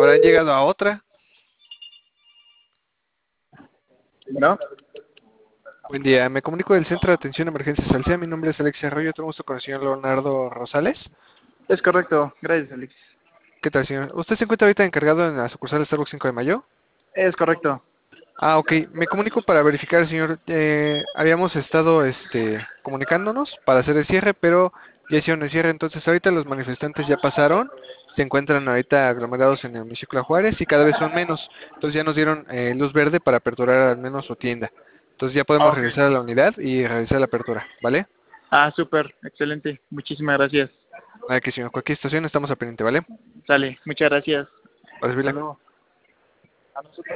habrán llegado a otra. ¿No? Buen día, me comunico del Centro de Atención a Emergencias Alcea. Mi nombre es Alexia Arroyo, tengo gusto con el señor Leonardo Rosales. Es correcto. Gracias, Alexis. ¿Qué tal, señor? ¿Usted se encuentra ahorita encargado en la sucursal de Starbucks 5 de Mayo? Es correcto. Ah, ok. Me comunico para verificar, señor. Habíamos estado comunicándonos para hacer el cierre, pero ya hicieron el cierre. Entonces, ahorita los manifestantes ya pasaron. Se encuentran ahorita aglomerados en el municipio de Juárez y cada vez son menos. Entonces, ya nos dieron luz verde para aperturar al menos su tienda. Entonces, ya Ah, podemos ok. regresar a la unidad y realizar la apertura, ¿vale? Ah, súper. Excelente. Muchísimas gracias. Nada que, señor. Cualquier situación estamos a pendiente, ¿vale? Sale. Muchas gracias. Para Hasta servirle. luego. A nosotros.